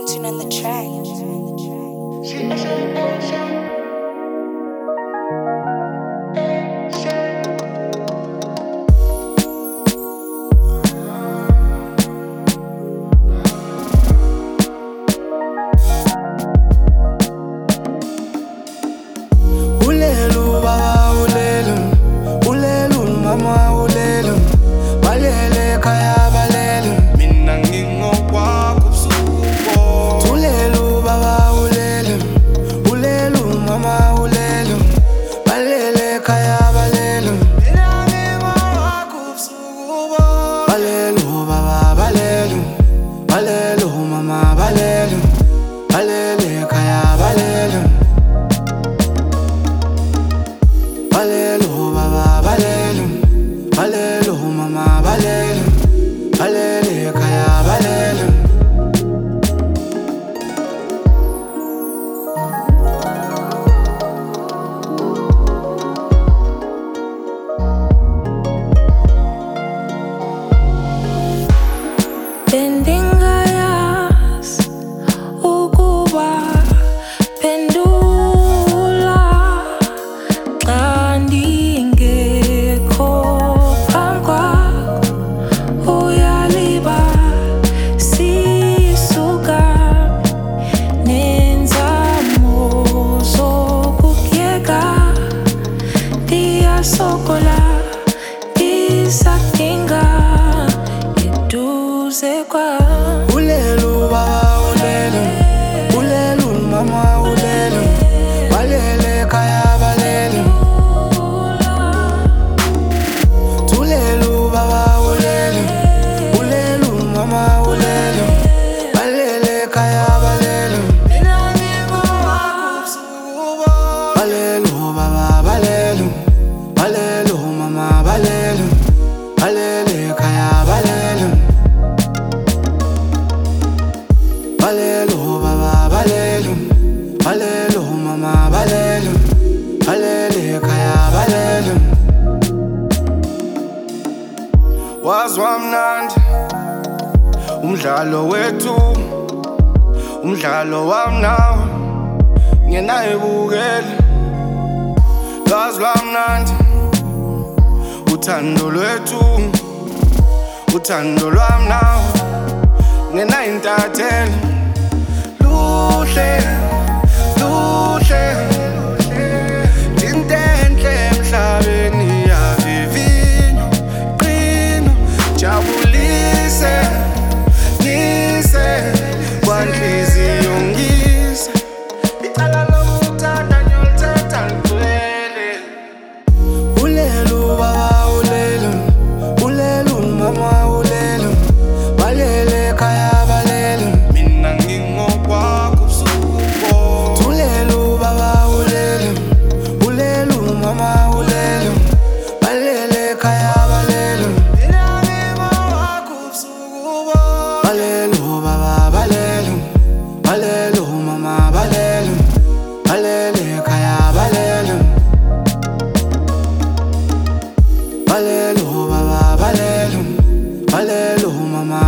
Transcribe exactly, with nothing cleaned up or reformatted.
Tune on the track. Ulelu baba ulelu, ulelu mama ulelu, balele kaya balelu, mina ngingokwakho ubusuku. ulelu baba ulelu, ulelu mama ulelu, balele kaya balelu, Mina ngingokwakho ubusuku. balelu baba balelu, balelu mama balelu, balele kaya balelu, balelu baba balelu, balelu mama balelu, balele kaya balelu. Bendingayas ukuba pendula xa ndingekho phambi kwakho, uyaliba sisuka nenzamo zokukuyeka, ndiyasokola ndisadinga eduze kwam. Ulelu baba ulelu, ulelu mama ulelu, balele kaya balelu, tulelu baba ulelu, ulelu mama ulelu, balele kaya balelu, Mina ngingokwakho ubusuku. balelu baba balelu, balelu mama balelu, balele kaya balelu, balelu baba balelu, balelu mama balelu, balele kaya balelu. Wazwa mnandi umdlalo wethu, umdlalo wami nawe nginayibukela. Wazwa mnandi uthando lwethu, uthando lwami nawe nginayintatheli. Luhle, luhle, into enhle emhlabeni yavivinyo, qino, jabulise, ngise, kwanhliziyo ngise. Icala lokuthanda ngiyolithetha ligcwele. Ulelu baba ulelu, ulelu mama ulelu, balele kaya balelu, Mina ngingokwakho ubusuku. tulelu baba ulelu, ulelu mama ulelu, balele kaya balelu, Mina ngingokwakho ubusuku. balelu baba balelu, balelu mama balelu, balele kaya balelu, balelu baba balelu, balelu mama